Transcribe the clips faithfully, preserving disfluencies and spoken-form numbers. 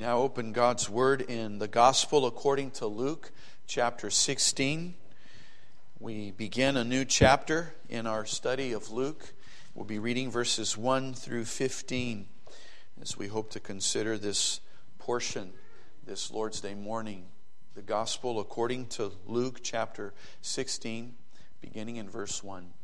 now open God's Word in the Gospel according to Luke chapter sixteen. We begin a new chapter in our study of Luke. We'll be reading verses one through fifteen as we hope to consider this portion this Lord's Day morning. The Gospel according to Luke chapter sixteen, beginning in verse one.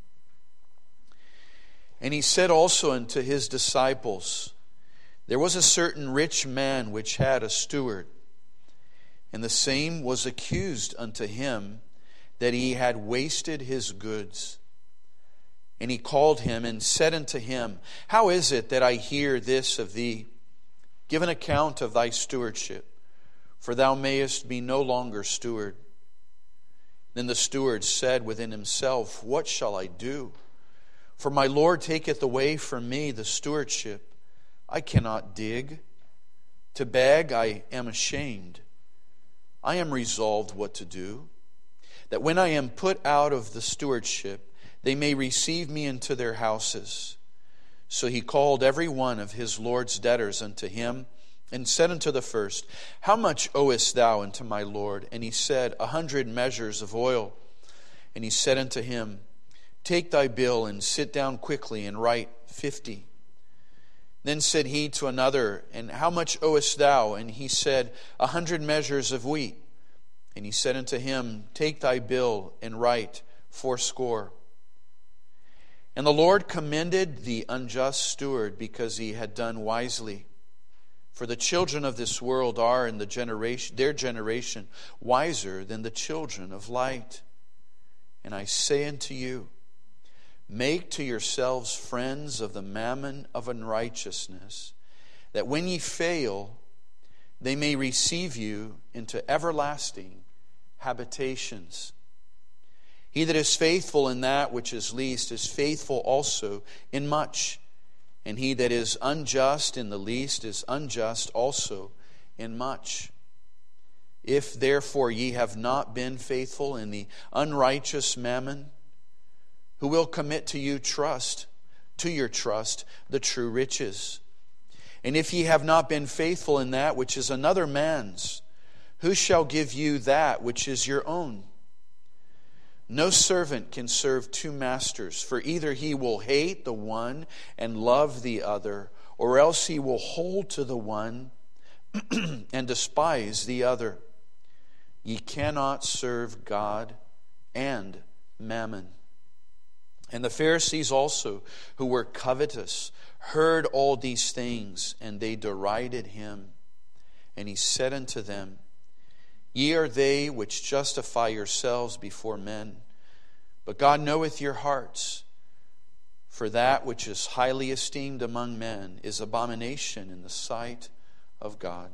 And he said also unto his disciples, There was a certain rich man which had a steward, and the same was accused unto him that he had wasted his goods. And he called him and said unto him, How is it that I hear this of thee? Give an account of thy stewardship, for thou mayest be no longer steward. Then the steward said within himself, What shall I do? For my Lord taketh away from me the stewardship. I cannot dig. To beg I am ashamed. I am resolved what to do, that when I am put out of the stewardship, they may receive me into their houses. So he called every one of his Lord's debtors unto him, and said unto the first, How much owest thou unto my Lord? And he said, A hundred measures of oil. And he said unto him, Take thy bill, and sit down quickly, and write fifty. Then said he to another, And how much owest thou? And he said, A hundred measures of wheat. And he said unto him, Take thy bill, and write fourscore. And the Lord commended the unjust steward, because he had done wisely. For the children of this world are in the generation, their generation wiser than the children of light. And I say unto you, Make to yourselves friends of the mammon of unrighteousness, that when ye fail, they may receive you into everlasting habitations. He that is faithful in that which is least is faithful also in much, and he that is unjust in the least is unjust also in much. If therefore ye have not been faithful in the unrighteous mammon, who will commit to you trust, to your trust, the true riches? And if ye have not been faithful in that which is another man's, who shall give you that which is your own? No servant can serve two masters, for either he will hate the one and love the other, or else he will hold to the one and despise the other. Ye cannot serve God and mammon. And the Pharisees also, who were covetous, heard all these things, and they derided him. And he said unto them, Ye are they which justify yourselves before men, but God knoweth your hearts. For that which is highly esteemed among men is abomination in the sight of God.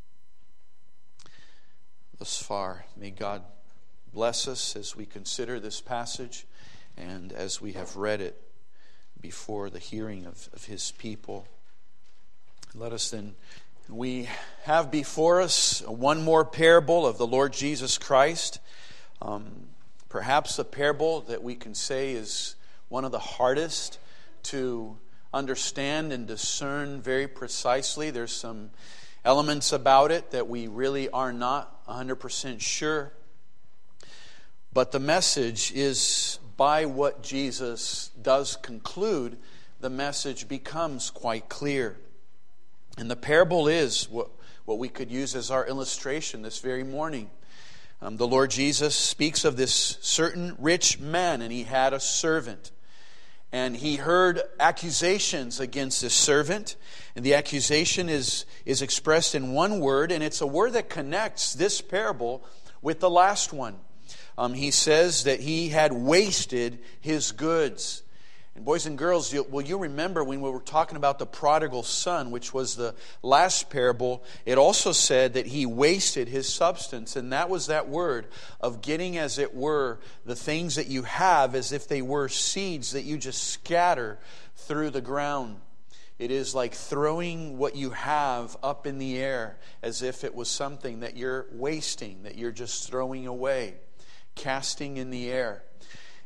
Thus far, may God bless us as we consider this passage, and as we have read it before the hearing of, of his people. Let us then, we have before us one more parable of the Lord Jesus Christ. Um, perhaps a parable that we can say is one of the hardest to understand and discern very precisely. There's some elements about it that we really are not one hundred percent sure. But the message is, by what Jesus does conclude, the message becomes quite clear. And the parable is what, what we could use as our illustration this very morning. Um, the Lord Jesus speaks of this certain rich man, and he had a servant. And he heard accusations against this servant. And the accusation is, is expressed in one word, and it's a word that connects this parable with the last one. Um, he says that he had wasted his goods. And boys and girls, you, will you remember when we were talking about the prodigal son, which was the last parable, it also said that he wasted his substance. And that was that word of getting, as it were, the things that you have as if they were seeds that you just scatter through the ground. It is like throwing what you have up in the air as if it was something that you're wasting, that you're just throwing away, casting in the air.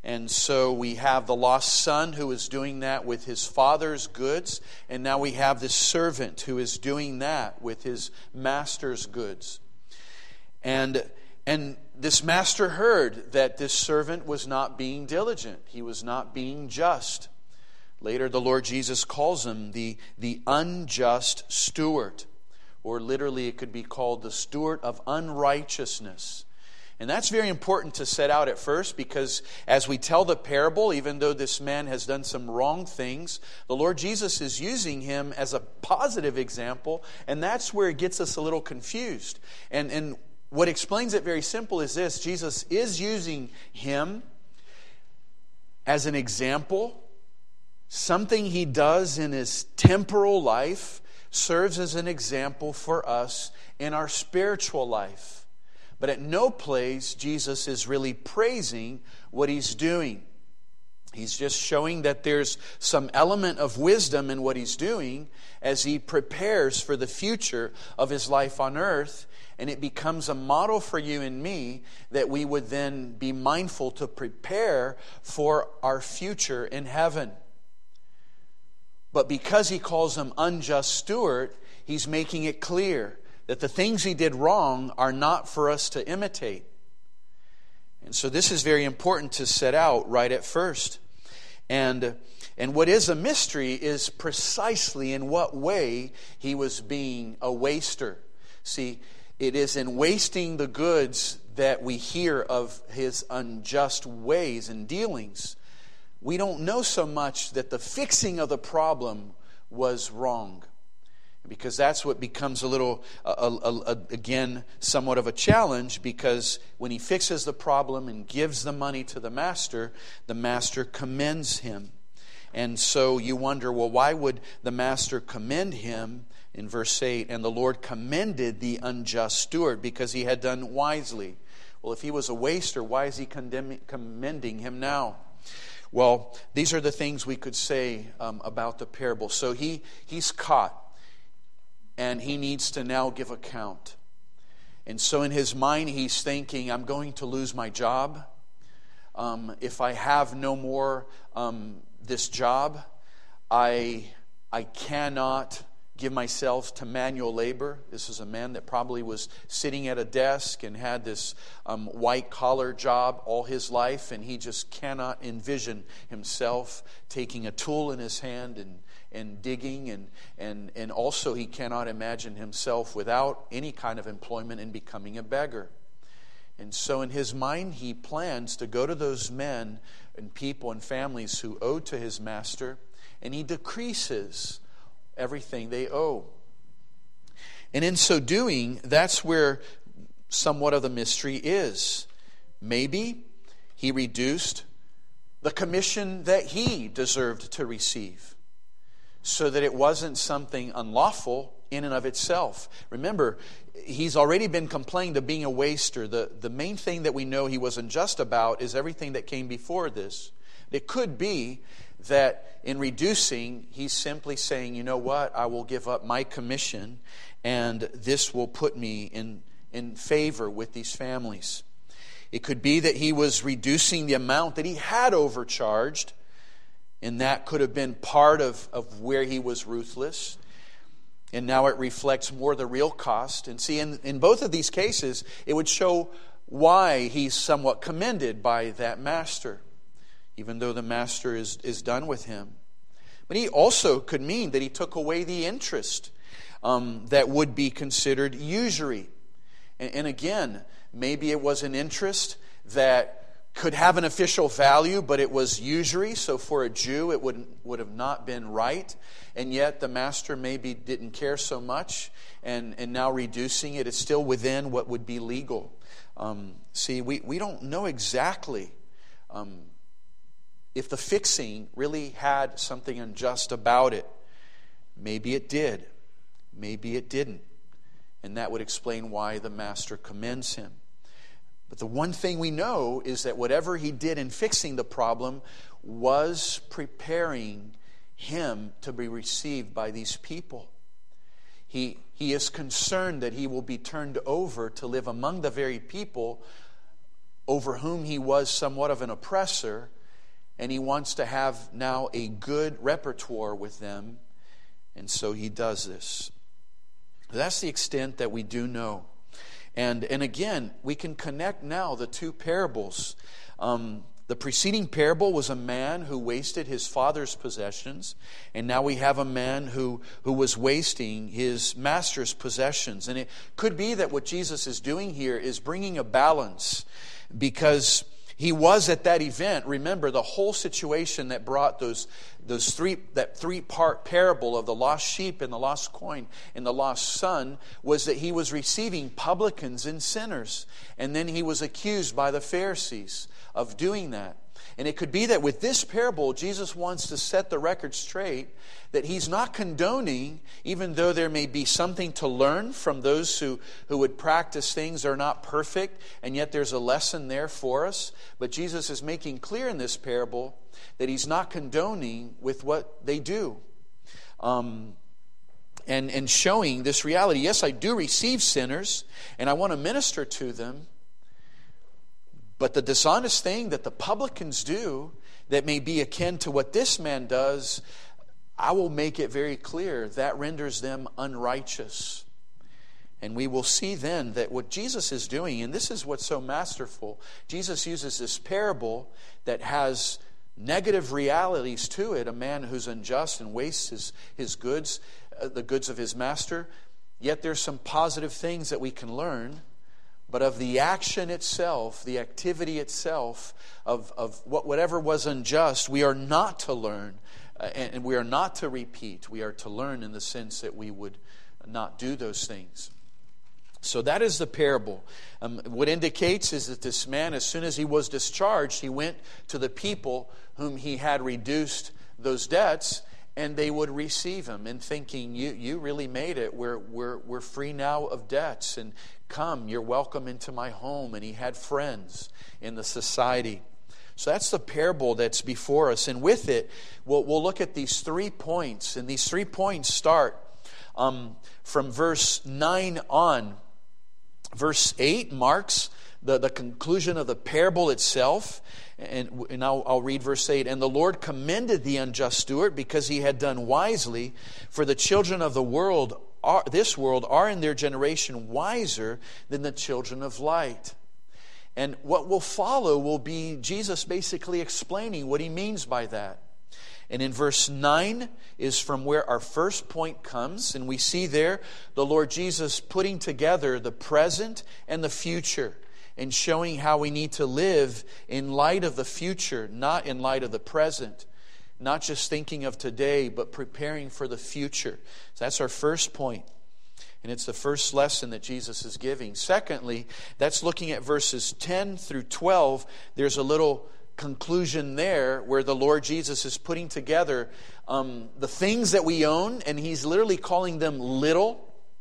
And so we have the lost son who is doing that with his father's goods. And now we have this servant who is doing that with his master's goods. And, and this master heard that this servant was not being diligent. He was not being just. Later, the Lord Jesus calls him the, the unjust steward. Or literally, it could be called the steward of unrighteousness. And that's very important to set out at first, because as we tell the parable, even though this man has done some wrong things, the Lord Jesus is using him as a positive example, and that's where it gets us a little confused. And, and what explains it very simple is this: Jesus is using him as an example. Something he does in his temporal life serves as an example for us in our spiritual life. But at no place Jesus is really praising what he's doing. He's just showing that there's some element of wisdom in what he's doing as he prepares for the future of his life on earth. And it becomes a model for you and me that we would then be mindful to prepare for our future in heaven. But because he calls him unjust steward, he's making it clear that the things he did wrong are not for us to imitate. And so this is very important to set out right at first. And, and what is a mystery is precisely in what way he was being a waster. See, it is in wasting the goods that we hear of his unjust ways and dealings. We don't know so much that the fixing of the problem was wrong. Because that's what becomes a little, uh, uh, uh, again, somewhat of a challenge, because when he fixes the problem and gives the money to the master, the master commends him. And so you wonder, well, why would the master commend him? In verse eight, and the Lord commended the unjust steward because he had done wisely. Well, if he was a waster, why is he condemning, commending him now? Well, these are the things we could say um, about the parable. So he he's caught. And he needs to now give account. And so in his mind, he's thinking, I'm going to lose my job. Um, if I have no more um, this job, I, I cannot give myself to manual labor. This is a man that probably was sitting at a desk and had this um, white-collar job all his life, and he just cannot envision himself taking a tool in his hand and and digging, and, and, and also he cannot imagine himself without any kind of employment and becoming a beggar. And so in his mind, he plans to go to those men and people and families who owe to his master, and he decreases everything they owe. And in so doing, that's where somewhat of the mystery is. Maybe he reduced the commission that he deserved to receive, so that it wasn't something unlawful in and of itself. Remember, he's already been complained of being a waster. The, the main thing that we know he wasn't just about is everything that came before this. It could be that in reducing, he's simply saying, you know what, I will give up my commission, and this will put me in, in favor with these families. It could be that he was reducing the amount that he had overcharged, and that could have been part of, of where he was ruthless. And now it reflects more the real cost. And see, in, in both of these cases, it would show why he's somewhat commended by that master, even though the master is, is done with him. But he also could mean that he took away the interest um, that would be considered usury. And, and again, maybe it was an interest that could have an official value, but it was usury, so for a Jew it would, would have not been right. And yet the master maybe didn't care so much, and, and now reducing it is still within what would be legal. Um, see, we, we don't know exactly um, if the fixing really had something unjust about it. Maybe it did. Maybe it didn't. And that would explain why the master commends him. But the one thing we know is that whatever he did in fixing the problem was preparing him to be received by these people. He, he is concerned that he will be turned over to live among the very people over whom he was somewhat of an oppressor, and he wants to have now a good repertoire with them, and so he does this. That's the extent that we do know. And, and again, we can connect now the two parables. Um, the preceding parable was a man who wasted his father's possessions, and now we have a man who, who was wasting his master's possessions. And it could be that what Jesus is doing here is bringing a balance, because he was at that event. Remember, the whole situation that brought those those three that three part parable of the lost sheep and the lost coin and the lost son was that he was receiving publicans and sinners, and then he was accused by the Pharisees of doing that. And it could be that with this parable, Jesus wants to set the record straight that he's not condoning, even though there may be something to learn from those who, who would practice things that are not perfect, and yet there's a lesson there for us. But Jesus is making clear in this parable that he's not condoning with what they do. Um, and, and showing this reality. Yes, I do receive sinners, and I want to minister to them. But the dishonest thing that the publicans do that may be akin to what this man does, I will make it very clear that renders them unrighteous. And we will see then that what Jesus is doing, and this is what's so masterful, Jesus uses this parable that has negative realities to it, a man who's unjust and wastes his, his goods, uh, the goods of his master. Yet there's some positive things that we can learn. But of the action itself, the activity itself, of, of what, whatever was unjust, we are not to learn, uh, and, and we are not to repeat. We are to learn in the sense that we would not do those things. So that is the parable. Um, what indicates is that this man, as soon as he was discharged, he went to the people whom he had reduced those debts, and they would receive him, and thinking, you you really made it. We're, we're, we're free now of debts, and come, you're welcome into my home. And he had friends in the society. So that's the parable that's before us. And with it, we'll, we'll look at these three points. And these three points start um, from verse nine on. Verse eight marks the, the conclusion of the parable itself. And, and I'll, I'll read verse eight. And the Lord commended the unjust steward because he had done wisely. For the children of the world, are, this world, are in their generation wiser than the children of light. And what will follow will be Jesus basically explaining what he means by that. And in verse nine is from where our first point comes. And we see there the Lord Jesus putting together the present and the future, and showing how we need to live in light of the future, not in light of the present. Not just thinking of today, but preparing for the future. So that's our first point. And it's the first lesson that Jesus is giving. Secondly, that's looking at verses ten through twelve. There's a little conclusion there where the Lord Jesus is putting together um, the things that we own, and he's literally calling them little.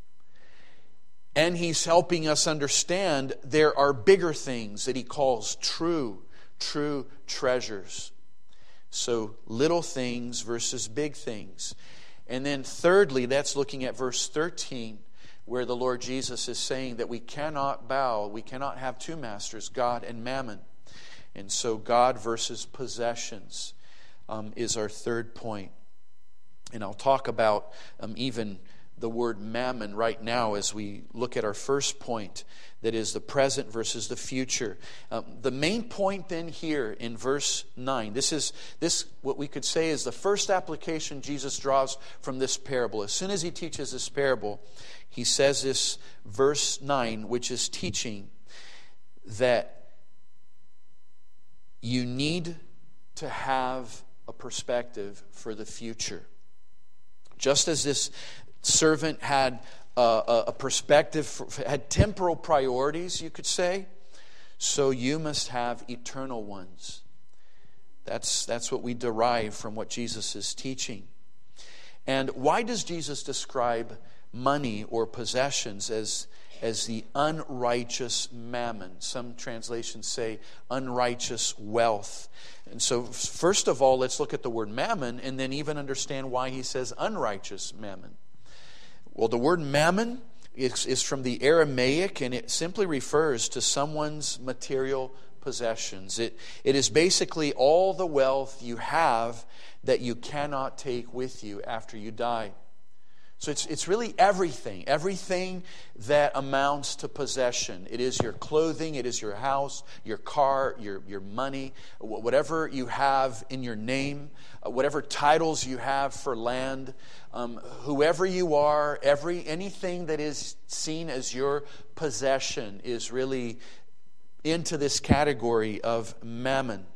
And he's helping us understand there are bigger things that he calls true, true treasures. So little things versus big things. And then thirdly, that's looking at verse thirteen, where the Lord Jesus is saying that we cannot bow, we cannot have two masters, God and mammon. And so God versus possessions um, is our third point. And I'll talk about um, even the word mammon right now as we look at our first point, that is the present versus the future. Um, the main point then here in verse nine, this is this what we could say is the first application Jesus draws from this parable. As soon as he teaches this parable, he says this verse nine, which is teaching that you need to have a perspective for the future. Just as this servant had a, a perspective, for, had temporal priorities, you could say, so you must have eternal ones. That's, that's what we derive from what Jesus is teaching. And why does Jesus describe money or possessions as, as the unrighteous mammon? Some translations say unrighteous wealth. And so first of all, let's look at the word mammon and then even understand why he says unrighteous mammon. Well, the word mammon is, is from the Aramaic, and it simply refers to someone's material possessions. It, it is basically all the wealth you have that you cannot take with you after you die. So it's it's really everything, everything that amounts to possession. It is your clothing, it is your house, your car, your, your money, whatever you have in your name, whatever titles you have for land, um, whoever you are, every anything that is seen as your possession is really into this category of mammon.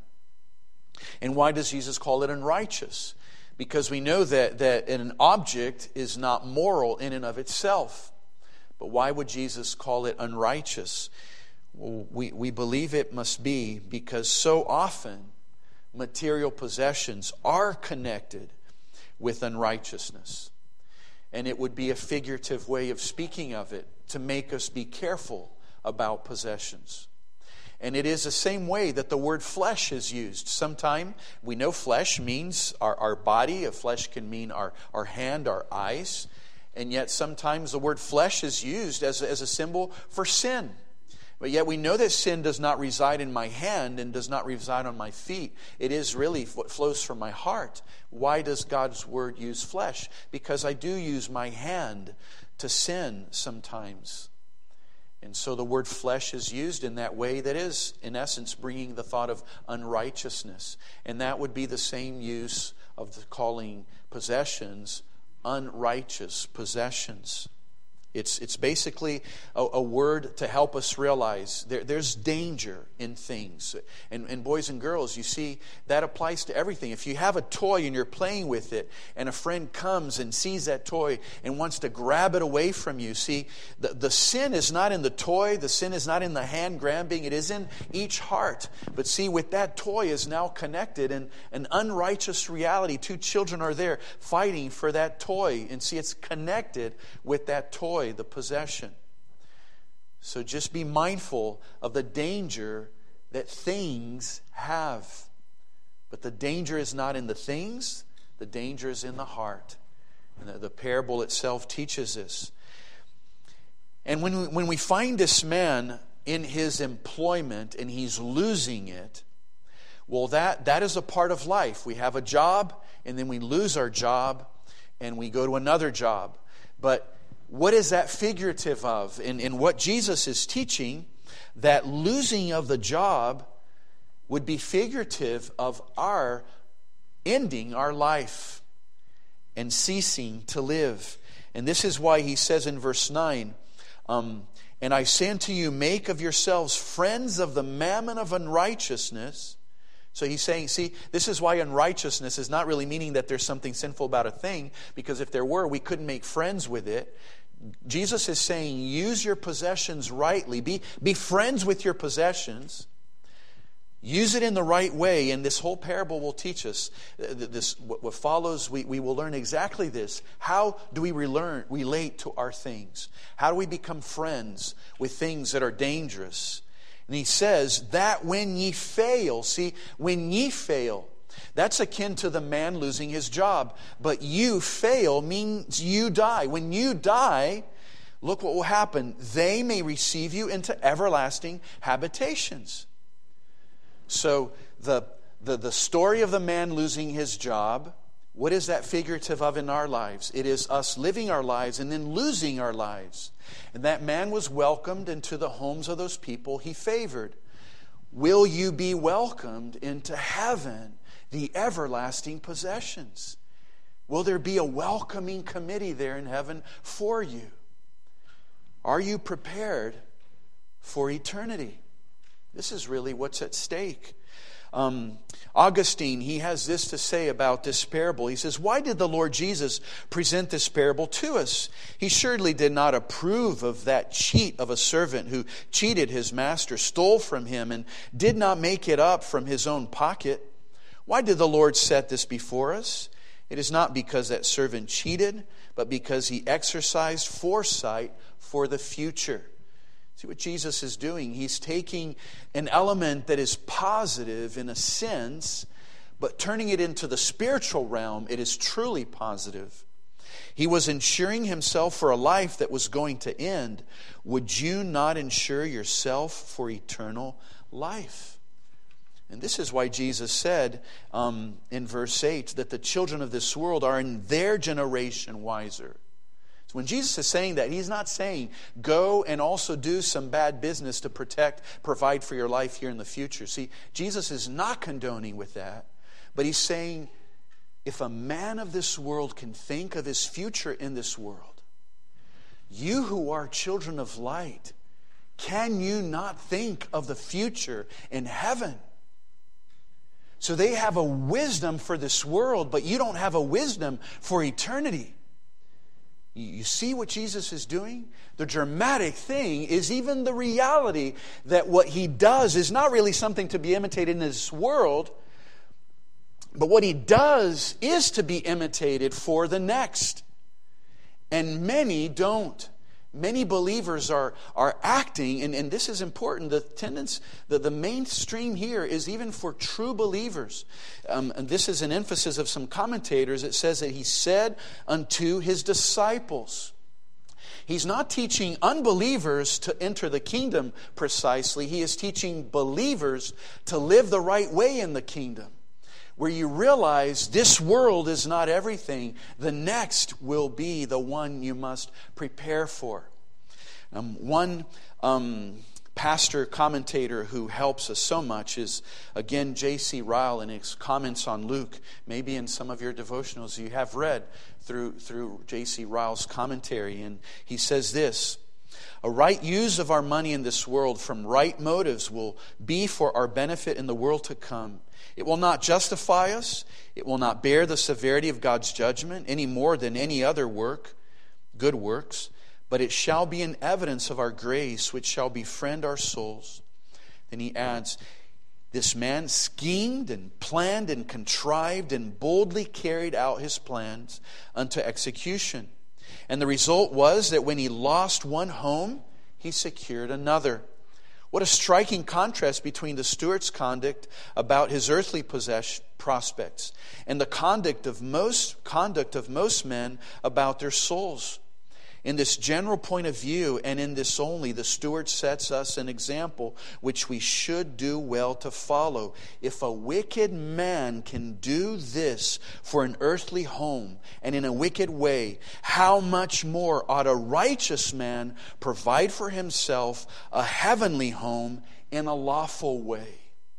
And why does Jesus call it unrighteous? Because we know that, that an object is not moral in and of itself. But why would Jesus call it unrighteous? Well, we, we believe it must be because so often material possessions are connected with unrighteousness. And it would be a figurative way of speaking of it to make us be careful about possessions. And it is the same way that the word flesh is used. Sometimes we know flesh means our, our body. A flesh can mean our, our hand, our eyes. And yet sometimes the word flesh is used as, as a symbol for sin. But yet we know that sin does not reside in my hand and does not reside on my feet. It is really what flows from my heart. Why does God's word use flesh? Because I do use my hand to sin sometimes. And so the word flesh is used in that way that is, in essence, bringing the thought of unrighteousness. And that would be the same use of the calling possessions unrighteous possessions. It's it's basically a, a word to help us realize there, there's danger in things. And, and boys and girls, you see, that applies to everything. If you have a toy and you're playing with it, and a friend comes and sees that toy and wants to grab it away from you, see, the, the sin is not in the toy, the sin is not in the hand grabbing, it is in each heart. But see, with that toy is now connected in an unrighteous reality. Two children are there fighting for that toy. And see, it's connected with that toy, the possession. So just be mindful of the danger that things have. But the danger is not in the things, the danger is in the heart. And the, the parable itself teaches this. And when we, when we find this man in his employment and he's losing it, well, that, that is a part of life. We have a job and then we lose our job and we go to another job. But what is that figurative of? In, in what Jesus is teaching, that losing of the job would be figurative of our ending our life and ceasing to live. And this is why he says in verse nine, um, and I say unto you, make of yourselves friends of the mammon of unrighteousness. So he's saying, see, this is why unrighteousness is not really meaning that there's something sinful about a thing, because if there were, we couldn't make friends with it. Jesus is saying, use your possessions rightly. Be, be friends with your possessions. Use it in the right way. And this whole parable will teach us. This, what follows, we, we will learn exactly this. How do we relearn, relate to our things? How do we become friends with things that are dangerous? And he says, that when ye fail, see, when ye fail, that's akin to the man losing his job. But you fail means you die. When you die, look what will happen. They may receive you into everlasting habitations. So the, the, the story of the man losing his job, what is that figurative of in our lives? It is us living our lives and then losing our lives. And that man was welcomed into the homes of those people he favored. Will you be welcomed into heaven, the everlasting possessions? Will there be a welcoming committee there in heaven for you? Are you prepared for eternity? This is really what's at stake. Um, Augustine, he has this to say about this parable. He says, why did the Lord Jesus present this parable to us? He surely did not approve of that cheat of a servant who cheated his master, stole from him, and did not make it up from his own pocket. Why did the Lord set this before us? It is not because that servant cheated, but because he exercised foresight for the future. See what Jesus is doing? He's taking an element that is positive in a sense, but turning it into the spiritual realm, it is truly positive. He was insuring himself for a life that was going to end. Would you not insure yourself for eternal life? And this is why Jesus said um, in verse eight that the children of this world are in their generation wiser. So when Jesus is saying that, he's not saying go and also do some bad business to protect, provide for your life here in the future. See, Jesus is not condoning with that, but he's saying if a man of this world can think of his future in this world, you who are children of light, can you not think of the future in heaven? So they have a wisdom for this world, but you don't have a wisdom for eternity. You see what Jesus is doing? The dramatic thing is even the reality that what he does is not really something to be imitated in this world, but what he does is to be imitated for the next. And many don't. Many believers are, are acting, and, and this is important, the tendency, the, the mainstream here is even for true believers. Um, and this is an emphasis of some commentators. It says that he said unto his disciples. He's not teaching unbelievers to enter the kingdom precisely. He is teaching believers to live the right way in the kingdom, where you realize this world is not everything. The next will be the one you must prepare for. Um, one um, pastor commentator who helps us so much is, again, J C Ryle in his comments on Luke. Maybe in some of your devotionals you have read through, through J C Ryle's commentary. And he says this: a right use of our money in this world from right motives will be for our benefit in the world to come. It will not justify us. It will not bear the severity of God's judgment any more than any other work, good works, but it shall be an evidence of our grace, which shall befriend our souls. Then he adds, this man schemed and planned and contrived and boldly carried out his plans unto execution. And the result was that when he lost one home, he secured another. What a striking contrast between the steward's conduct about his earthly possession prospects and the conduct of most conduct of most men about their souls. In this general point of view, and in this only, the steward sets us an example which we should do well to follow. If a wicked man can do this for an earthly home and in a wicked way, how much more ought a righteous man provide for himself a heavenly home in a lawful way?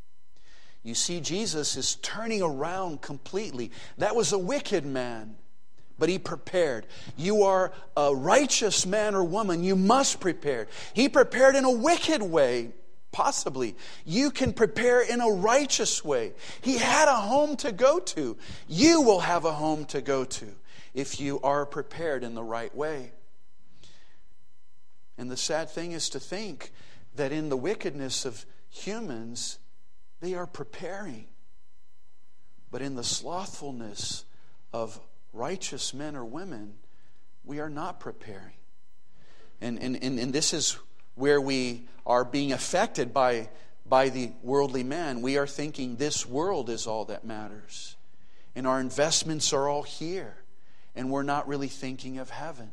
You see, Jesus is turning around completely. That was a wicked man, but he prepared. You are a righteous man or woman, you must prepare. He prepared in a wicked way, possibly. You can prepare in a righteous way. He had a home to go to. You will have a home to go to if you are prepared in the right way. And the sad thing is to think that in the wickedness of humans, they are preparing. But in the slothfulness of righteous men or women, we are not preparing. And, and, and, and this is where we are being affected by, by the worldly man. We are thinking this world is all that matters. And our investments are all here. And we're not really thinking of heaven.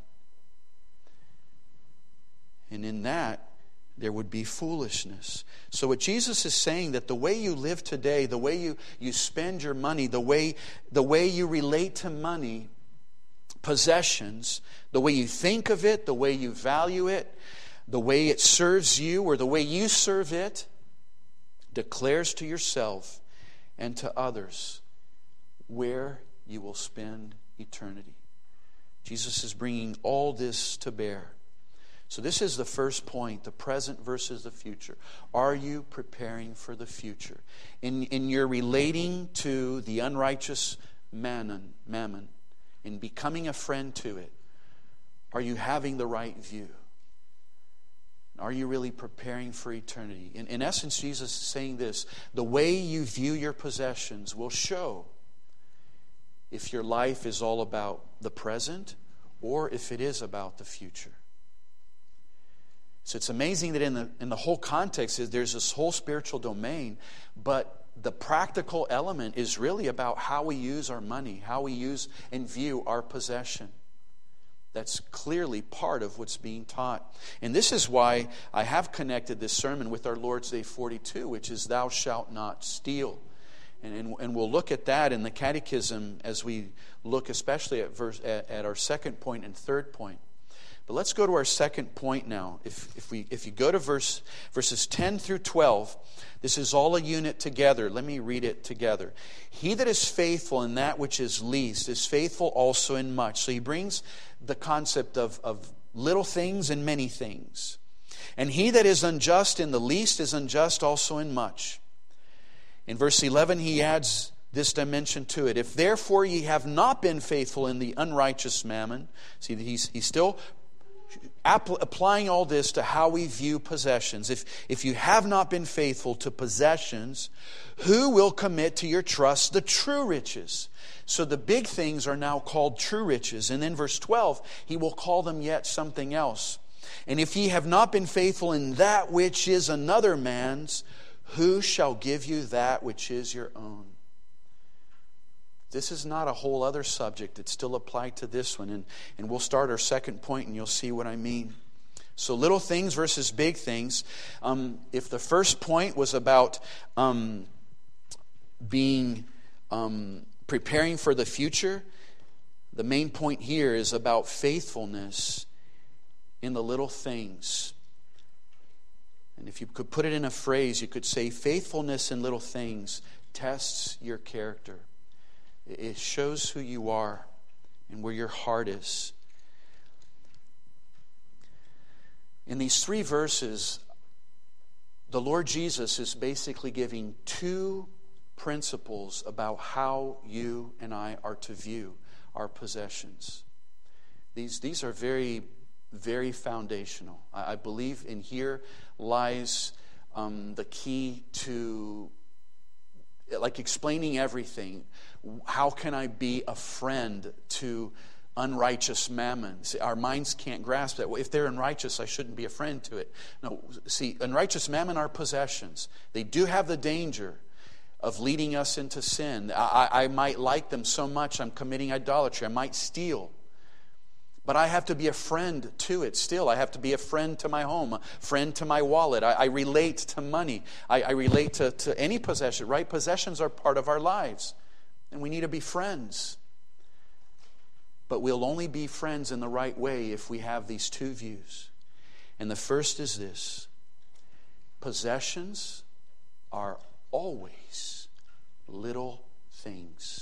And in that, there would be foolishness. So what Jesus is saying, that the way you live today, the way you, you spend your money, the way, the way you relate to money, possessions, the way you think of it, the way you value it, the way it serves you or the way you serve it, declares to yourself and to others where you will spend eternity. Jesus is bringing all this to bear. So this is the first point, the present versus the future. Are you preparing for the future? In, in your relating to the unrighteous mammon, mammon, in becoming a friend to it, are you having the right view? Are you really preparing for eternity? In, in essence, Jesus is saying this: the way you view your possessions will show if your life is all about the present or if it is about the future. So it's amazing that in the in the whole context is there's this whole spiritual domain, but the practical element is really about how we use our money, how we use and view our possession. That's clearly part of what's being taught. And this is why I have connected this sermon with our Lord's Day forty-two, which is thou shalt not steal. And, and, and we'll look at that in the Catechism as we look especially at, verse, at, at our second point and third point. But let's go to our second point now. If, if, we, if you go to verse, verses ten through twelve, this is all a unit together. Let me read it together. He that is faithful in that which is least is faithful also in much. So he brings the concept of, of little things and many things. And he that is unjust in the least is unjust also in much. In verse eleven, he adds this dimension to it. If therefore ye have not been faithful in the unrighteous mammon, see, he's, he's still applying all this to how we view possessions. If, if you have not been faithful to possessions, who will commit to your trust the true riches? So the big things are now called true riches. And then verse twelve, he will call them yet something else. And if ye have not been faithful in that which is another man's, who shall give you that which is your own? This is not a whole other subject. It's still applied to this one. And, and we'll start our second point and you'll see what I mean. So little things versus big things. Um, if the first point was about um, being um, preparing for the future, the main point here is about faithfulness in the little things. And if you could put it in a phrase, you could say faithfulness in little things tests your character. It shows who you are and where your heart is. In these three verses, the Lord Jesus is basically giving two principles about how you and I are to view our possessions. These, these are very, very foundational. I, I believe in here lies um, the key to like explaining everything. How can I be a friend to unrighteous mammon? See, our minds can't grasp that. Well, if they're unrighteous, I shouldn't be a friend to it. No, see, unrighteous mammon are possessions. They do have the danger of leading us into sin. I, I might like them so much I'm committing idolatry. I might steal. But I have to be a friend to it still. I have to be a friend to my home, a friend to my wallet. I, I relate to money. I, I relate to, to any possession, right? Possessions are part of our lives. And we need to be friends. But we'll only be friends in the right way if we have these two views. And the first is this. Possessions are always little things.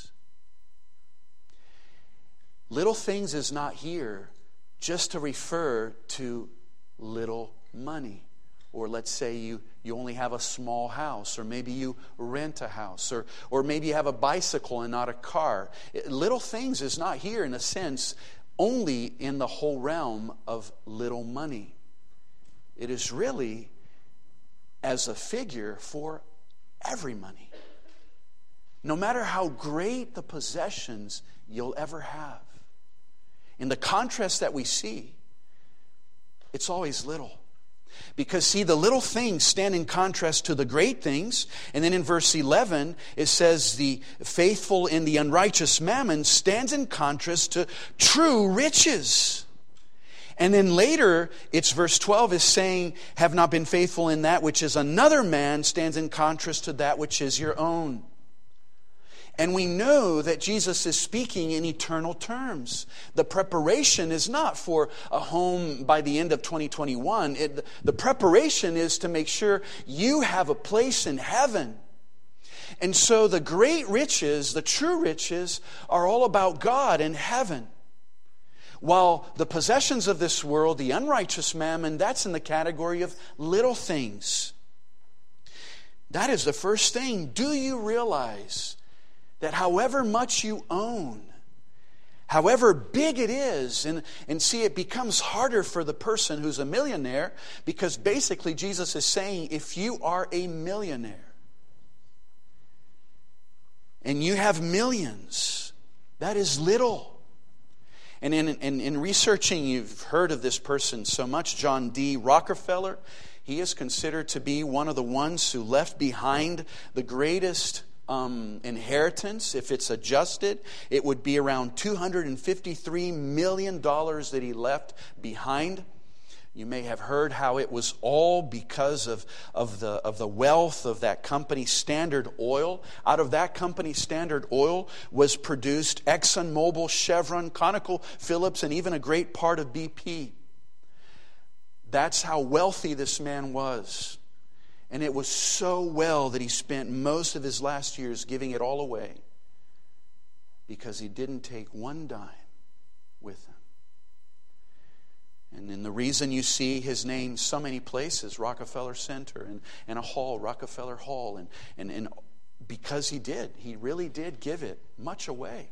Little things is not here just to refer to little money. Or let's say you, you only have a small house, or maybe you rent a house, or, or maybe you have a bicycle and not a car. It, little things is not here in a sense only in the whole realm of little money. It is really as a figure for every money. No matter how great the possessions you'll ever have. In the contrast that we see, it's always little. Because, see, the little things stand in contrast to the great things. And then in verse eleven, it says the faithful in the unrighteous mammon stands in contrast to true riches. And then later, it's verse twelve is saying, have not been faithful in that which is another man stands in contrast to that which is your own. And we know that Jesus is speaking in eternal terms. The preparation is not for a home by the end of twenty twenty-one. It, the preparation is to make sure you have a place in heaven. And so the great riches, the true riches, are all about God and heaven. While the possessions of this world, the unrighteous mammon, that's in the category of little things. That is the first thing. Do you realize that however much you own, however big it is, and, and see, it becomes harder for the person who's a millionaire, because basically Jesus is saying, if you are a millionaire and you have millions, that is little. And in, in, in researching, you've heard of this person so much, John D. Rockefeller. He is considered to be one of the ones who left behind the greatest um, inheritance, if it's adjusted, it would be around two hundred fifty-three million dollars that he left behind. You may have heard how it was all because of, of, the, of the wealth of that company, Standard Oil. Out of that company, Standard Oil, was produced ExxonMobil, Chevron, ConocoPhillips, and even a great part of B P. That's how wealthy this man was. And it was so well that he spent most of his last years giving it all away because he didn't take one dime with him. And then the reason you see his name so many places, Rockefeller Center and, and a hall, Rockefeller Hall, and, and, and because he did, he really did give it much away.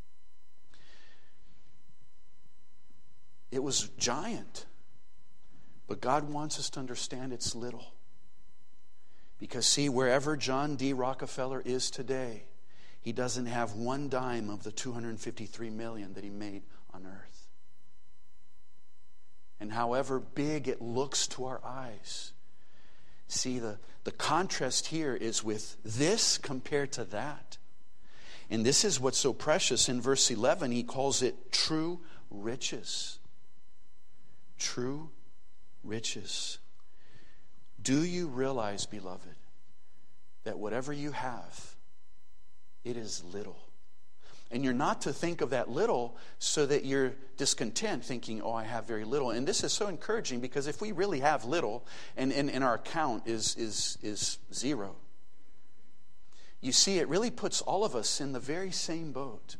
It was giant, but God wants us to understand it's little. Because see, wherever John D. Rockefeller is today, he doesn't have one dime of the two hundred fifty-three million that he made on earth. And however big it looks to our eyes, see, the, the contrast here is with this compared to that. And this is what's so precious. In verse eleven, he calls it true riches. True riches. Do you realize, beloved, that whatever you have, it is little? And you're not to think of that little so that you're discontent, thinking, oh, I have very little. And this is so encouraging, because if we really have little and, and, and our account is, is, is zero, you see, it really puts all of us in the very same boat.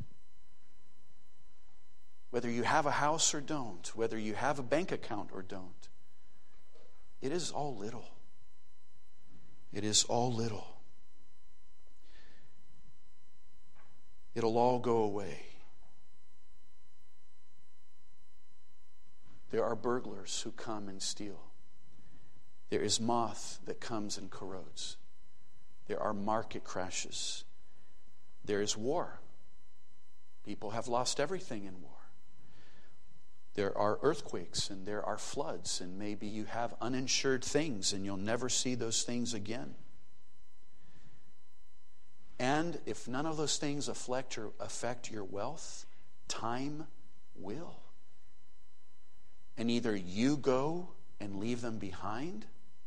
Whether you have a house or don't, whether you have a bank account or don't, it is all little. It is all little. It'll all go away. There are burglars who come and steal. There is moth that comes and corrodes. There are market crashes. There is war. People have lost everything in war. There are earthquakes and there are floods, and maybe you have uninsured things and you'll never see those things again. And if none of those things affect your, affect your wealth, time will. And either you go and leave them behind,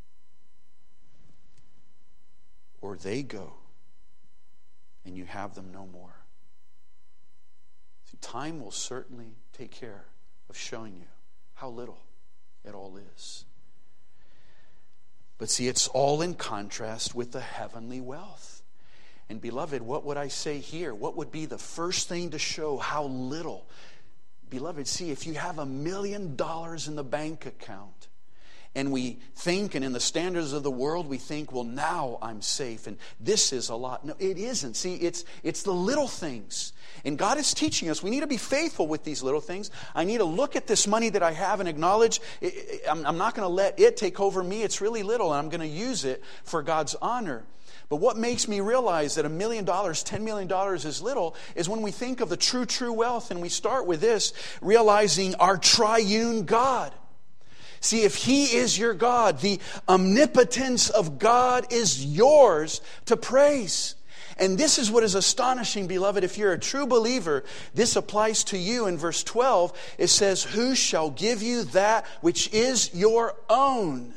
or they go and you have them no more. See, time will certainly take care of showing you how little it all is. But see, it's all in contrast with the heavenly wealth. And beloved, what would I say here? What would be the first thing to show how little? Beloved, see, if you have a million dollars in the bank account, and we think, and in the standards of the world, we think, well, now I'm safe, and this is a lot. No, it isn't. See, it's it's the little things. And God is teaching us, we need to be faithful with these little things. I need to look at this money that I have and acknowledge, I'm, I'm not going to let it take over me. It's really little, and I'm going to use it for God's honor. But what makes me realize that a million dollars, ten million dollars is little, is when we think of the true, true wealth, and we start with this, realizing our triune God. See, if He is your God, the omnipotence of God is yours to praise. And this is what is astonishing, beloved. If you're a true believer, this applies to you. In verse twelve, it says, who shall give you that which is your own?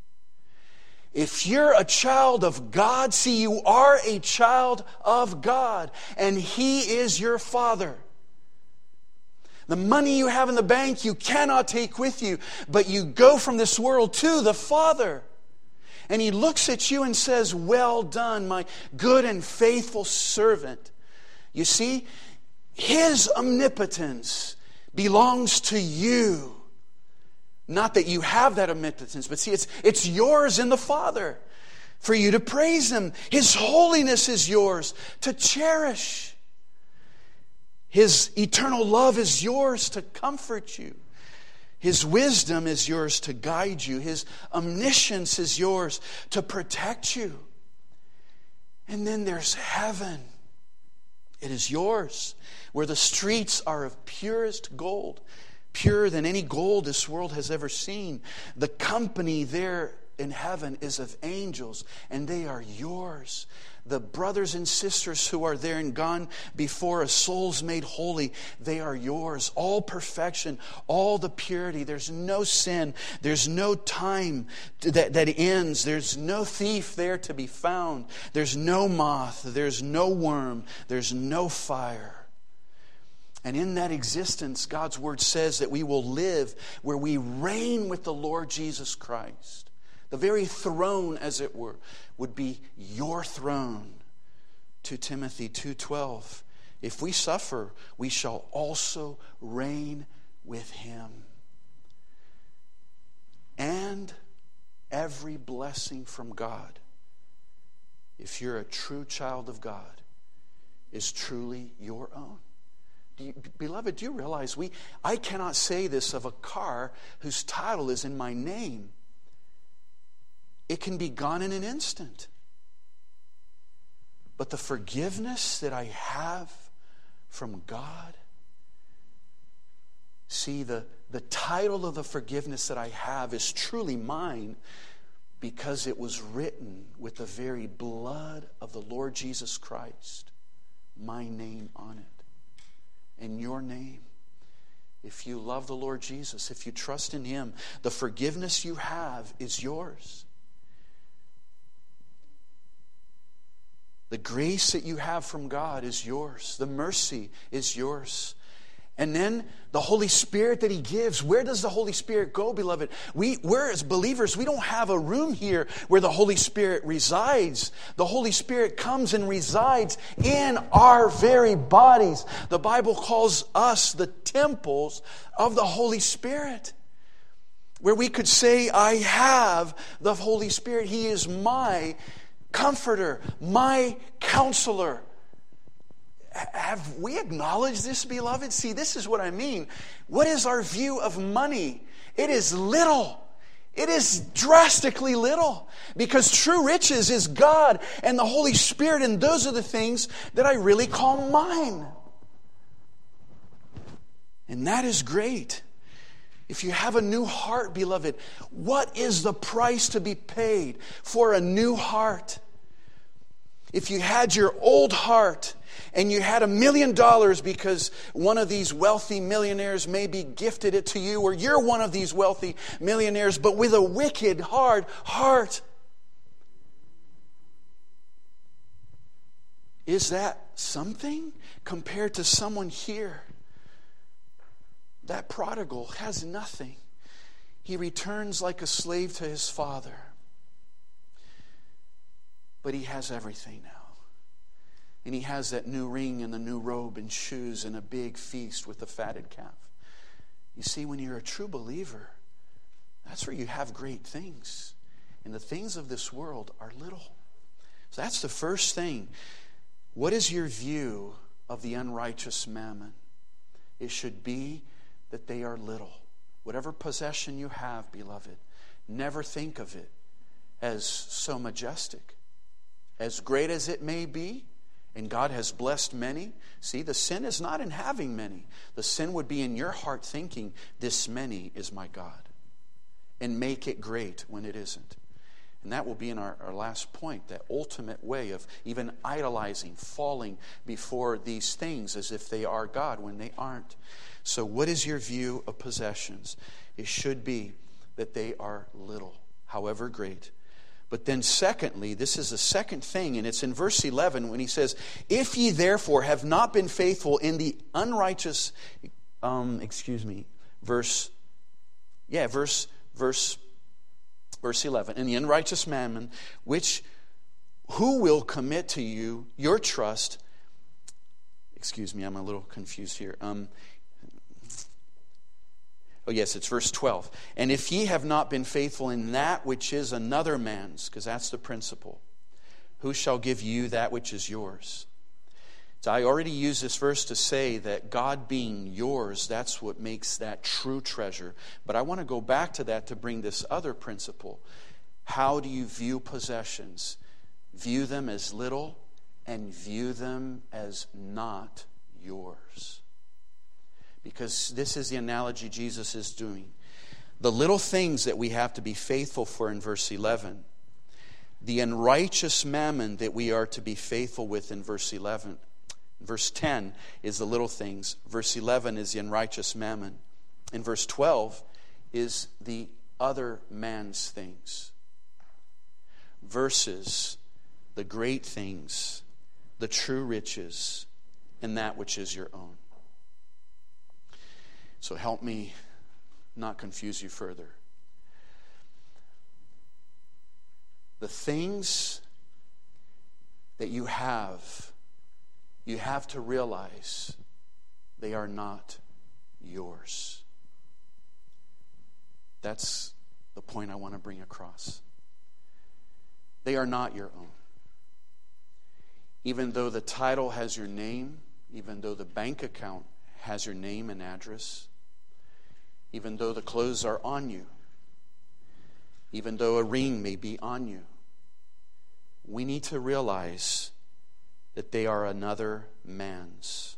If you're a child of God, see, you are a child of God, and He is your Father. The money you have in the bank, you cannot take with you, but you go from this world to the Father. And He looks at you and says, well done, my good and faithful servant. You see, His omnipotence belongs to you. Not that you have that omnipotence, but see, it's, it's yours in the Father for you to praise Him. His holiness is yours to cherish. His eternal love is yours to comfort you. His wisdom is yours to guide you. His omniscience is yours to protect you. And then there's heaven. It is yours, where the streets are of purest gold, purer than any gold this world has ever seen. The company there in heaven is of angels, and they are yours. The brothers and sisters who are there and gone before us, souls made holy, they are yours. All perfection, all the purity. There's no sin. There's no time that, that ends. There's no thief there to be found. There's no moth. There's no worm. There's no fire. And in that existence, God's Word says that we will live where we reign with the Lord Jesus Christ. The very throne, as it were, would be your throne. Second Timothy two twelve. If we suffer, we shall also reign with Him. And every blessing from God, if you're a true child of God, is truly your own. Do you, beloved, do you realize we? I cannot say this of a car whose title is in my name. It can be gone in an instant. But the forgiveness that I have from God, see, the, the title of the forgiveness that I have is truly mine because it was written with the very blood of the Lord Jesus Christ, my name on it, and your name. If you love the Lord Jesus, if you trust in Him, the forgiveness you have is yours. The grace that you have from God is yours. The mercy is yours. And then the Holy Spirit that He gives. Where does the Holy Spirit go, beloved? We, we're as believers, we don't have a room here where the Holy Spirit resides. The Holy Spirit comes and resides in our very bodies. The Bible calls us the temples of the Holy Spirit. Where we could say, I have the Holy Spirit. He is my Comforter, my Counselor. Have we acknowledged this, beloved? See, this is what I mean. What is our view of money? It is little. It is drastically little. Because true riches is God and the Holy Spirit, and those are the things that I really call mine. And that is great. If you have a new heart, beloved, what is the price to be paid for a new heart? If you had your old heart and you had a million dollars because one of these wealthy millionaires maybe gifted it to you, or you're one of these wealthy millionaires, but with a wicked, hard heart, is that something compared to someone here? That prodigal has nothing. He returns like a slave to his father. But he has everything now. And he has that new ring and the new robe and shoes and a big feast with the fatted calf. You see, when you're a true believer, that's where you have great things. And the things of this world are little. So that's the first thing. What is your view of the unrighteous mammon? It should be that they are little. Whatever possession you have, beloved, never think of it as so majestic. As great as it may be, and God has blessed many. See, the sin is not in having many. The sin would be in your heart thinking, this many is my God. And make it great when it isn't. And that will be in our, our last point, that ultimate way of even idolizing, falling before these things as if they are God when they aren't. So what is your view of possessions? It should be that they are little, however great. But then secondly, this is the second thing, and it's in verse eleven when he says, if ye therefore have not been faithful in the unrighteous, um, excuse me, verse, yeah, verse, verse, verse eleven, in the unrighteous mammon, which, who will commit to you your trust, excuse me, I'm a little confused here, um, Oh, yes, it's verse twelve. And if ye have not been faithful in that which is another man's, because that's the principle, who shall give you that which is yours? So I already used this verse to say that God being yours, that's what makes that true treasure. But I want to go back to that to bring this other principle. How do you view possessions? View them as little and view them as not yours. Because this is the analogy Jesus is doing. The little things that we have to be faithful for in verse eleven. The unrighteous mammon that we are to be faithful with in verse eleven. Verse ten is the little things. Verse eleven is the unrighteous mammon. In verse twelve is the other man's things. Verses, the great things, the true riches, and that which is your own. So help me not confuse you further. The things that you have, you have to realize they are not yours. That's the point I want to bring across. They are not your own. Even though the title has your name, even though the bank account has your name and address, even though the clothes are on you, even though a ring may be on you, we need to realize that they are another man's.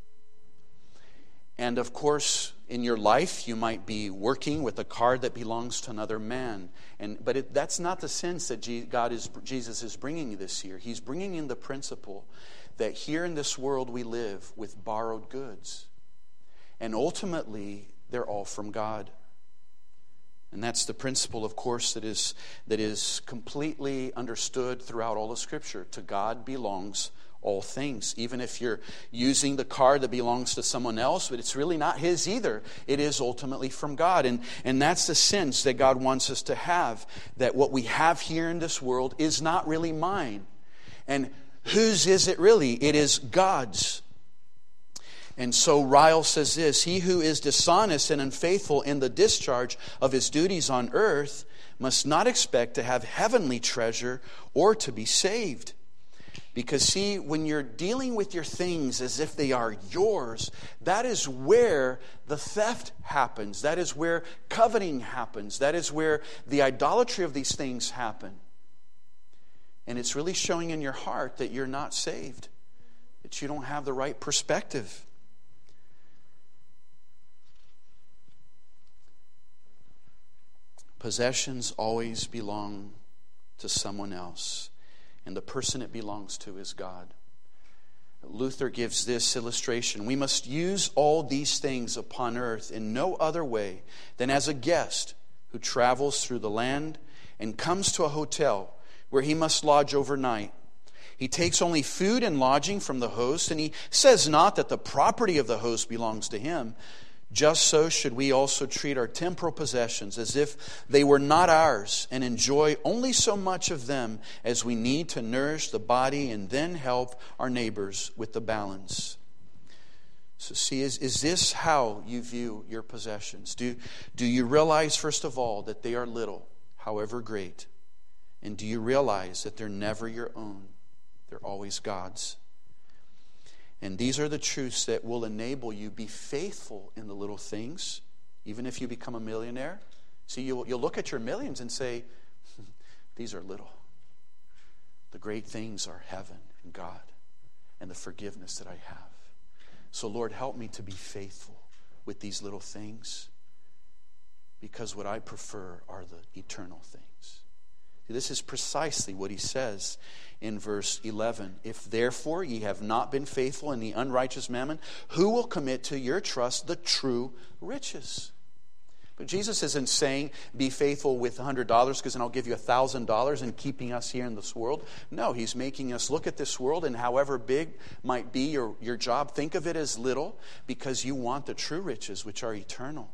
And of course, in your life, you might be working with a car that belongs to another man. And but it, that's not the sense that God is, Jesus is bringing you this year. He's bringing in the principle that here in this world we live with borrowed goods. And ultimately, they're all from God. And that's the principle, of course, that is, that is completely understood throughout all of Scripture. To God belongs all things. Even if you're using the car that belongs to someone else, but it's really not his either. It is ultimately from God. And, and that's the sense that God wants us to have, that what we have here in this world is not really mine. And whose is it really? It is God's. And so Ryle says this: he who is dishonest and unfaithful in the discharge of his duties on earth must not expect to have heavenly treasure or to be saved. Because see, when you're dealing with your things as if they are yours, that is where the theft happens. That is where coveting happens. That is where the idolatry of these things happen. And it's really showing in your heart that you're not saved, that you don't have the right perspective. Possessions always belong to someone else. And the person it belongs to is God. Luther gives this illustration: we must use all these things upon earth in no other way than as a guest who travels through the land and comes to a hotel where he must lodge overnight. He takes only food and lodging from the host, and he says not that the property of the host belongs to him. Just so should we also treat our temporal possessions as if they were not ours, and enjoy only so much of them as we need to nourish the body and then help our neighbors with the balance. So see, is, is this how you view your possessions? Do, do you realize, first of all, that they are little, however great? And do you realize that they're never your own? They're always God's. And these are the truths that will enable you be faithful in the little things, even if you become a millionaire. See, you'll, you'll look at your millions and say, these are little. The great things are heaven and God and the forgiveness that I have. So Lord, help me to be faithful with these little things, because what I prefer are the eternal things. See, this is precisely what he says in verse eleven. If therefore ye have not been faithful in the unrighteous mammon, who will commit to your trust the true riches? But Jesus isn't saying be faithful with one hundred dollars because then I'll give you one thousand dollars and keeping us here in this world. No, he's making us look at this world, and however big might be your, your job, think of it as little, because you want the true riches, which are eternal,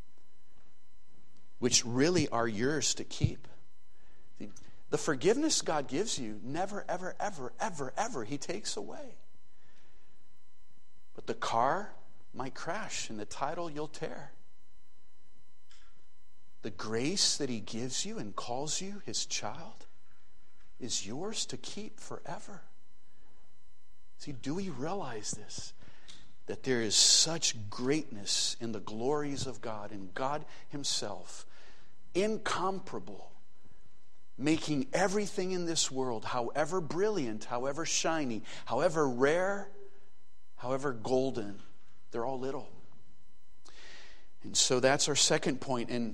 which really are yours to keep. The forgiveness God gives you, never, ever, ever, ever, ever, he takes away. But the car might crash, and the title you'll tear. The grace that he gives you and calls you his child is yours to keep forever. See, do we realize this? That there is such greatness in the glories of God, and God himself, incomparable, making everything in this world, however brilliant, however shiny, however rare, however golden, they're all little. And so that's our second point. And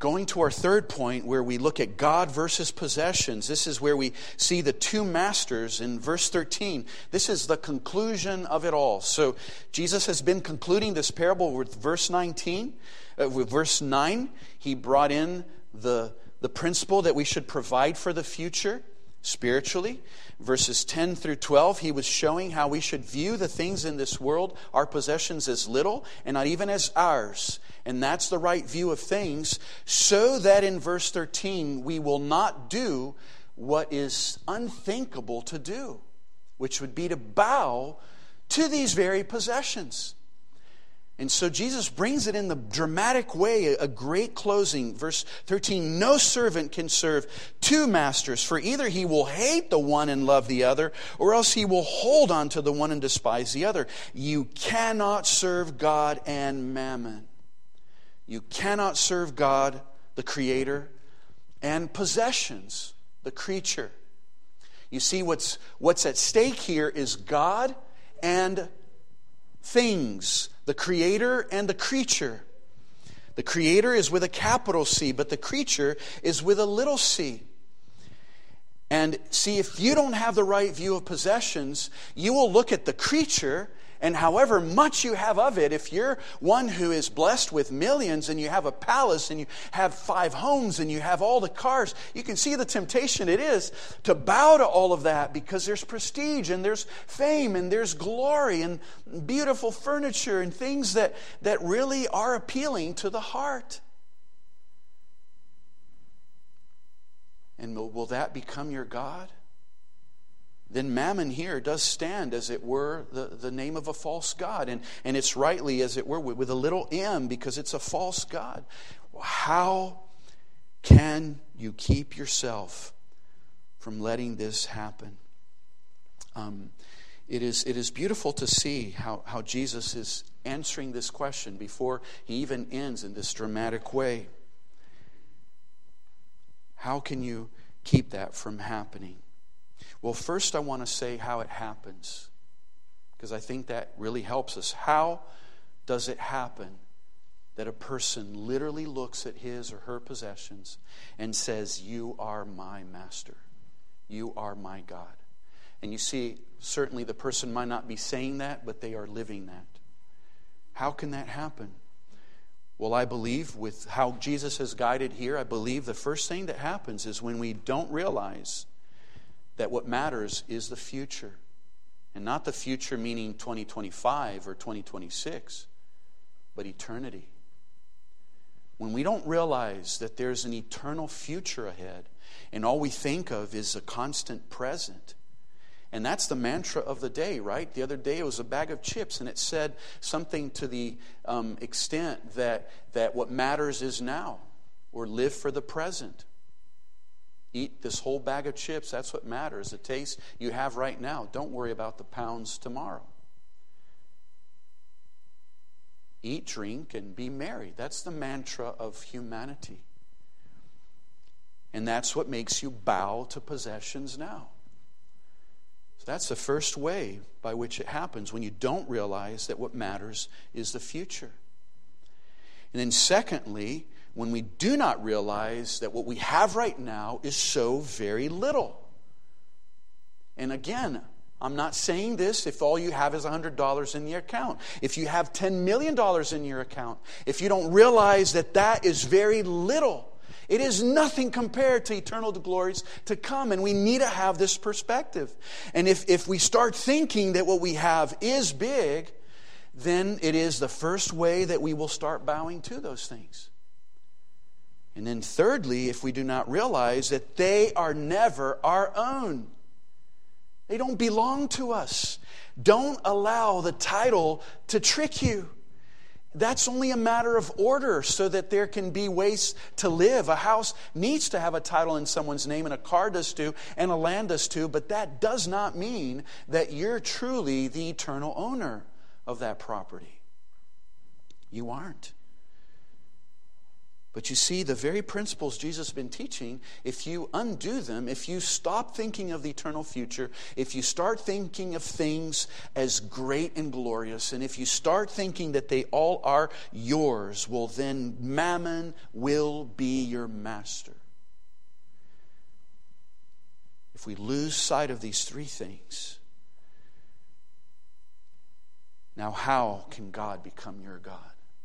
going to our third point, where we look at God versus possessions. This is where we see the two masters in verse thirteen. This is the conclusion of it all. So Jesus has been concluding this parable with verse nineteen. Uh, with verse nine, he brought in the, the principle that we should provide for the future spiritually. Verses ten through twelve, he was showing how we should view the things in this world, our possessions, as little and not even as ours. And that's the right view of things, so that in verse thirteen we will not do what is unthinkable to do, which would be to bow to these very possessions. And so Jesus brings it in the dramatic way, a great closing. Verse thirteen, no servant can serve two masters, for either he will hate the one and love the other, or else he will hold on to the one and despise the other. You cannot serve God and mammon. You cannot serve God, the Creator, and possessions, the creature. You see, what's, what's at stake here is God and things, the Creator and the creature. The Creator is with a capital C, but the creature is with a little c. And see, if you don't have the right view of possessions, you will look at the creature, and however much you have of it, if you're one who is blessed with millions and you have a palace and you have five homes and you have all the cars, you can see the temptation it is to bow to all of that, because there's prestige and there's fame and there's glory and beautiful furniture and things that, that really are appealing to the heart. And will, will that become your God? Then mammon here does stand, as it were, the, the name of a false god. And, and it's rightly, as it were, with, with a little m, because it's a false god. How can you keep yourself from letting this happen? Um, it is, it is beautiful to see how, how Jesus is answering this question before he even ends in this dramatic way. How can you keep that from happening? Well, first I want to say how it happens, because I think that really helps us. How does it happen that a person literally looks at his or her possessions and says, "You are my master. You are my God"? And you see, certainly the person might not be saying that, but they are living that. How can that happen? Well, I believe with how Jesus has guided here, I believe the first thing that happens is when we don't realize that what matters is the future. And not the future meaning twenty twenty-five or twenty twenty-six, but eternity. When we don't realize that there's an eternal future ahead, and all we think of is a constant present. And that's the mantra of the day, right? The other day it was a bag of chips, and it said something to the um, extent that, that what matters is now, or live for the present. Eat this whole bag of chips. That's what matters. The taste you have right now. Don't worry about the pounds tomorrow. Eat, drink, and be merry. That's the mantra of humanity. And that's what makes you bow to possessions now. So that's the first way by which it happens, when you don't realize that what matters is the future. And then secondly, when we do not realize that what we have right now is so very little. And again, I'm not saying this if all you have is one hundred dollars in your account. If you have ten million dollars in your account, if you don't realize that that is very little, it is nothing compared to eternal glories to come. And we need to have this perspective. And if, if we start thinking that what we have is big, then it is the first way that we will start bowing to those things. And then thirdly, if we do not realize that they are never our own. They don't belong to us. Don't allow the title to trick you. That's only a matter of order so that there can be ways to live. A house needs to have a title in someone's name, and a car does too, and a land does too, but that does not mean that you're truly the eternal owner of that property. You aren't. But you see, the very principles Jesus has been teaching, if you undo them, if you stop thinking of the eternal future, if you start thinking of things as great and glorious, and if you start thinking that they all are yours, well, then mammon will be your master. If we lose sight of these three things, now how can God become your God?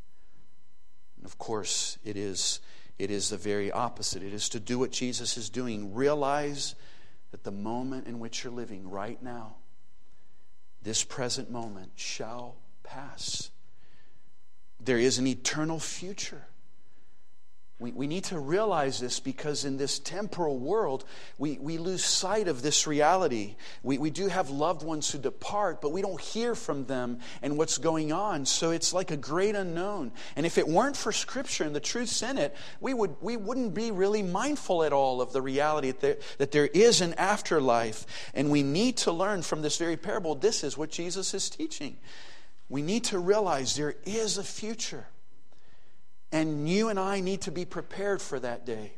And of course, it is, it is the very opposite. It is to do what Jesus is doing. Realize that the moment in which you're living right now, this present moment, shall pass. There is an eternal future. We, we need to realize this, because in this temporal world, we, we lose sight of this reality. We, we do have loved ones who depart, but we don't hear from them and what's going on. So it's like a great unknown. And if it weren't for Scripture and the truths in it, we, would, we wouldn't be really mindful at all of the reality that there, that there is an afterlife. And we need to learn from this very parable. This is what Jesus is teaching. We need to realize there is a future. And you and I need to be prepared for that day.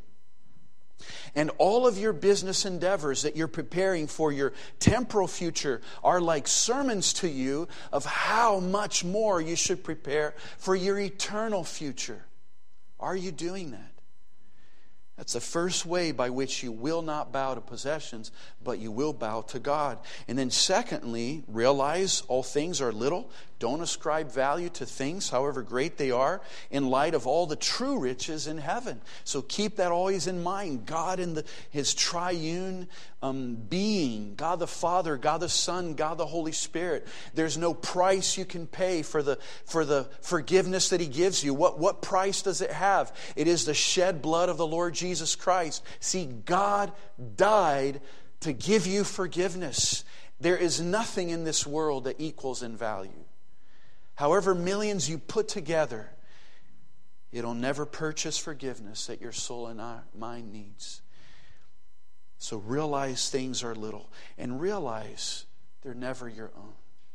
And all of your business endeavors that you're preparing for your temporal future are like sermons to you of how much more you should prepare for your eternal future. Are you doing that? That's the first way by which you will not bow to possessions, but you will bow to God. And then secondly, realize all things are little. Don't ascribe value to things, however great they are, in light of all the true riches in heaven. So keep that always in mind. God in the, His triune um, being, God the Father, God the Son, God the Holy Spirit. There's no price you can pay for the, for the forgiveness that He gives you. What, what price does it have? It is the shed blood of the Lord Jesus Christ. See, God died to give you forgiveness. There is nothing in this world that equals in value. However millions you put together, it'll never purchase forgiveness that your soul and mind needs. So realize things are little, and realize they're never your own.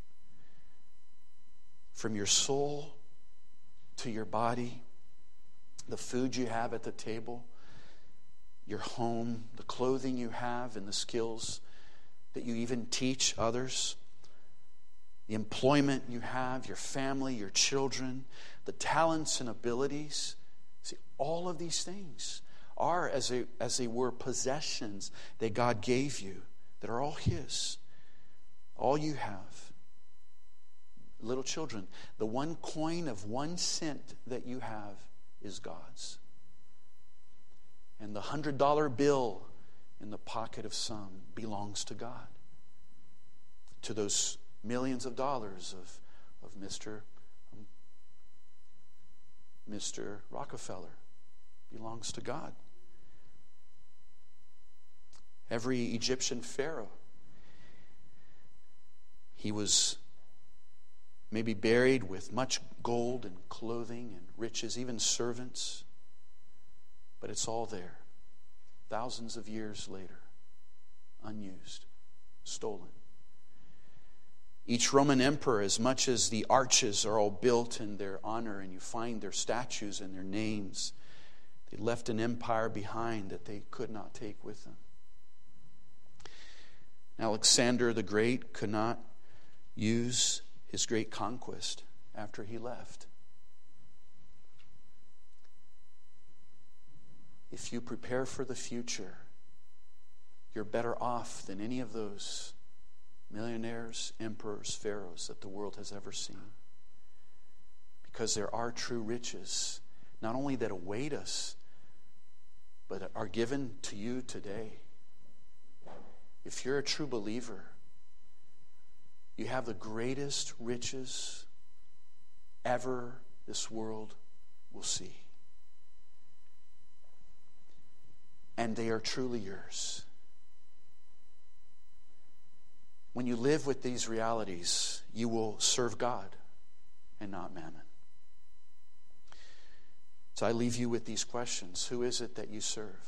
From your soul to your body, the food you have at the table, your home, the clothing you have, and the skills that you even teach others, the employment you have, your family, your children, the talents and abilities. See, all of these things are, as they, as they were, possessions that God gave you that are all His. All you have. Little children, the one coin of one cent that you have is God's. And the hundred dollar bill in the pocket of some belongs to God. To those millions of dollars of, of Mister Um, Mister Rockefeller belongs to God. Every Egyptian pharaoh, he was maybe buried with much gold and clothing and riches, even servants, but it's all there, thousands of years later, unused, stolen. Each Roman emperor, as much as the arches are all built in their honor and you find their statues and their names, they left an empire behind that they could not take with them. Alexander the Great could not use his great conquest after he left. If you prepare for the future, you're better off than any of those millionaires, emperors, pharaohs that the world has ever seen. Because there are true riches, not only that await us, but are given to you today. If you're a true believer, you have the greatest riches ever this world will see. And they are truly yours. When you live with these realities, you will serve God and not mammon. So I leave you with these questions. Who is it that you serve?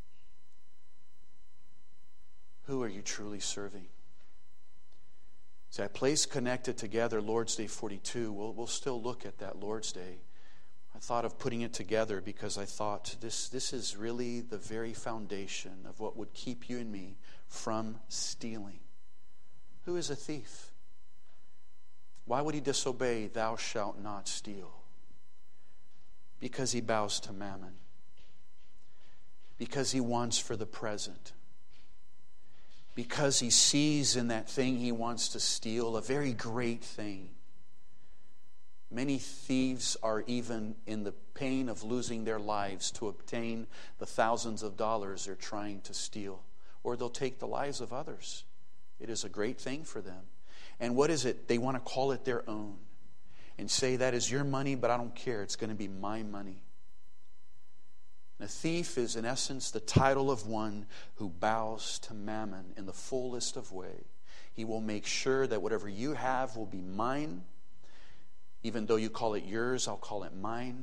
Who are you truly serving? So that place connected together, Lord's Day forty-two, we'll, we'll still look at that Lord's Day. I thought of putting it together because I thought this, this is really the very foundation of what would keep you and me from stealing. Who is a thief? Why would he disobey, thou shalt not steal? Because he bows to mammon. Because he wants for the present. Because he sees in that thing he wants to steal a very great thing. Many thieves are even in the pain of losing their lives to obtain the thousands of dollars they're trying to steal. Or they'll take the lives of others. It is a great thing for them. And what is it? They want to call it their own. And say, that is your money, but I don't care. It's going to be my money. And a thief is in essence the title of one who bows to mammon in the fullest of way. He will make sure that whatever you have will be mine. Even though you call it yours, I'll call it mine.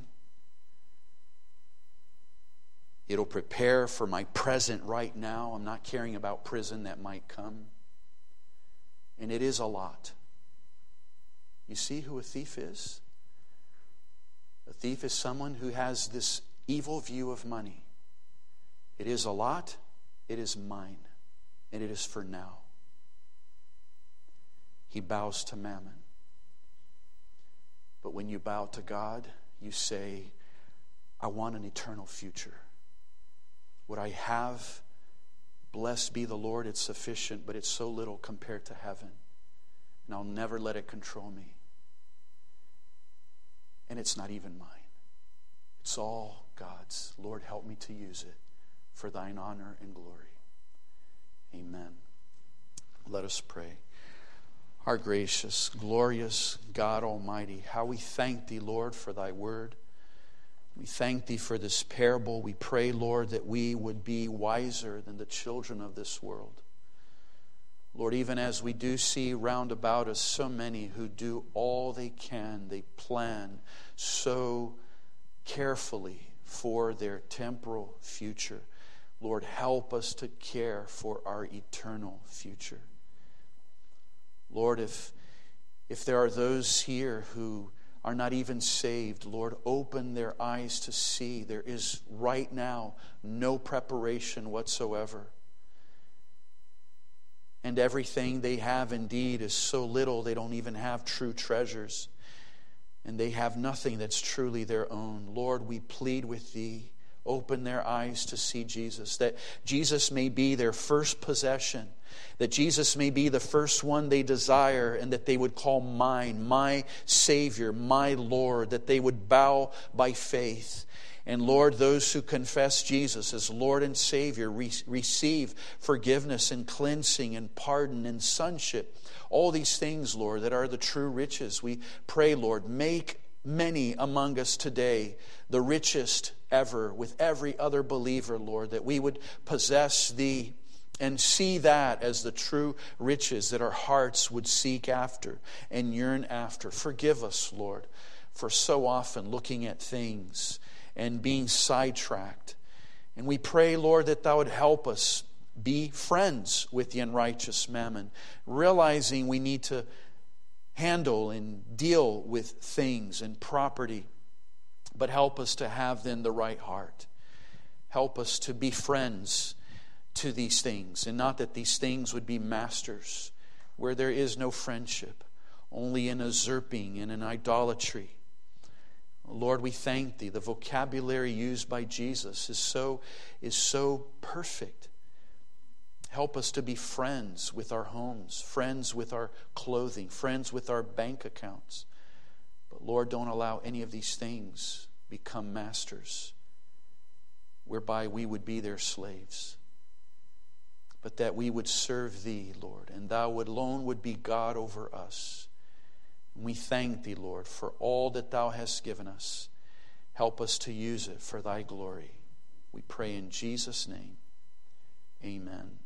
It'll prepare for my present right now. I'm not caring about prison that might come. And it is a lot. You see who a thief is? A thief is someone who has this evil view of money. It is a lot. It is mine. And it is for now. He bows to mammon. But when you bow to God, you say, I want an eternal future. What I have, blessed be the Lord, it's sufficient, but it's so little compared to heaven. And I'll never let it control me. And it's not even mine. It's all God's. Lord, help me to use it for thine honor and glory. Amen. Let us pray. Our gracious, glorious God Almighty, how we thank thee, Lord, for thy word. We thank thee for this parable. We pray, Lord, that we would be wiser than the children of this world. Lord, even as we do see round about us so many who do all they can, they plan so carefully for their temporal future. Lord, help us to care for our eternal future. Lord, if, if there are those here who are not even saved, Lord, open their eyes to see there is right now no preparation whatsoever. And everything they have indeed is so little they don't even have true treasures. And they have nothing that's truly their own. Lord, we plead with thee, open their eyes to see Jesus, that Jesus may be their first possession, that Jesus may be the first one they desire, and that they would call mine, my Savior, my Lord, that they would bow by faith. And Lord, those who confess Jesus as Lord and Savior re- receive forgiveness and cleansing and pardon and sonship. All these things, Lord, that are the true riches. We pray, Lord, make many among us today the richest ever with every other believer, Lord, that we would possess thee and see that as the true riches that our hearts would seek after and yearn after. Forgive us, Lord, for so often looking at things and being sidetracked. And we pray, Lord, that thou would help us be friends with the unrighteous mammon, realizing we need to handle and deal with things and property, but help us to have then the right heart. Help us to be friends to these things, and not that these things would be masters where there is no friendship, only in usurping and in idolatry. Lord, we thank thee. The vocabulary used by Jesus is so, is so perfect. Help us to be friends with our homes, friends with our clothing, friends with our bank accounts. But Lord, don't allow any of these things become masters, whereby we would be their slaves. But that we would serve thee, Lord, and thou would alone would be God over us. We thank thee, Lord, for all that thou hast given us. Help us to use it for thy glory. We pray in Jesus' name. Amen.